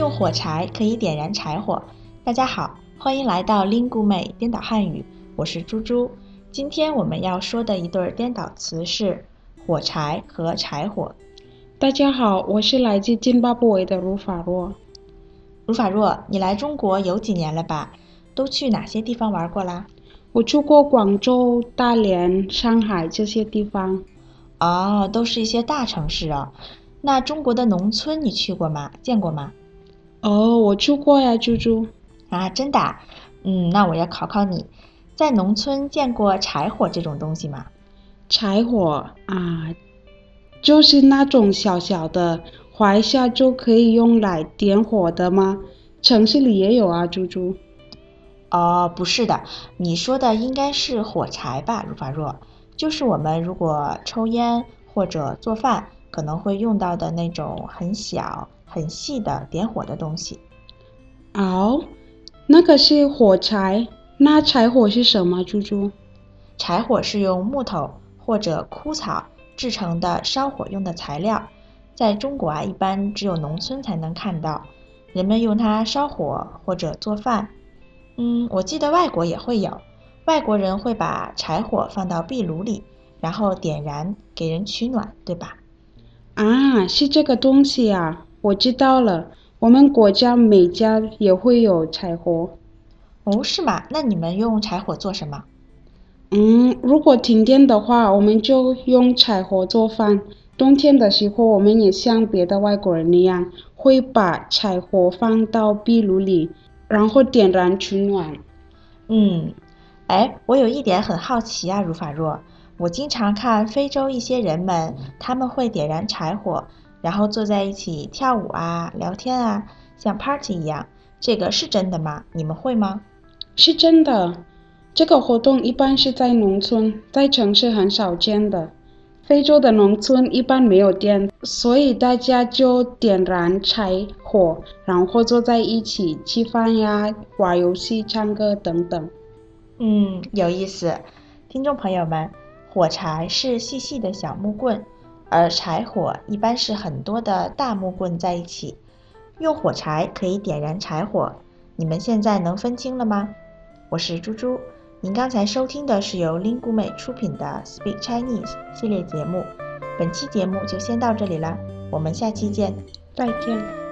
用火柴可以点燃柴火。大家好，欢迎来到 Lingu 美颠倒汉语，我是猪猪。今天我们要说的一对颠倒词是火柴和柴火。 大家好，我是来自津巴布韦的卢法若。 卢法若，你来中国有几年了吧？都去哪些地方玩过啦？ 我去过广州、大连、上海这些地方。 哦，都是一些大城市哦。那中国的农村你去过吗？见过吗？ 哦，我去过呀，猪猪。 啊，真的啊？那我要考考你，在农村见过柴火这种东西吗？ 柴火啊，就是那种小小的，划一下就可以用来点火的吗？城市里也有啊，猪猪。 哦，不是的，你说的应该是火柴吧，卢法若，就是我们如果抽烟或者做饭可能会用到的那种很小很细的点火的东西。 哦，那个是火柴，那柴火是什么，猪猪？ 柴火是用木头或者枯草制成的烧火用的材料，在中国一般只有农村才能看到，人们用它烧火或者做饭。我记得外国也会有，外国人会把柴火放到壁炉里，然后点燃给人取暖，对吧？ 啊，是这个东西啊，我知道了。我们国家每家也会有柴火。 哦，是吗？那你们用柴火做什么？ 如果停电的话，我们就用柴火做饭。冬天的时候，我们也像别的外国人一样，会把柴火放到壁炉里，然后点燃取暖。 嗯，我有一点很好奇啊，如法若，我经常看非洲一些人们，他们会点燃柴火，然后坐在一起跳舞啊、聊天啊，像 party 一样，这个是真的吗？你们会吗？ 是真的，这个活动一般是在农村，在城市很少见的。非洲的农村一般没有电，所以大家就点燃柴火，然后坐在一起吃饭呀、玩游戏、唱歌等等。 有意思。听众朋友们，火柴是细细的小木棍，而柴火一般是很多的大木棍在一起。用火柴可以点燃柴火，你们现在能分清了吗？我是猪猪，您刚才收听的是由 Lingu 美出品的 Speak Chinese 系列节目。本期节目就先到这里了，我们下期见。 再见。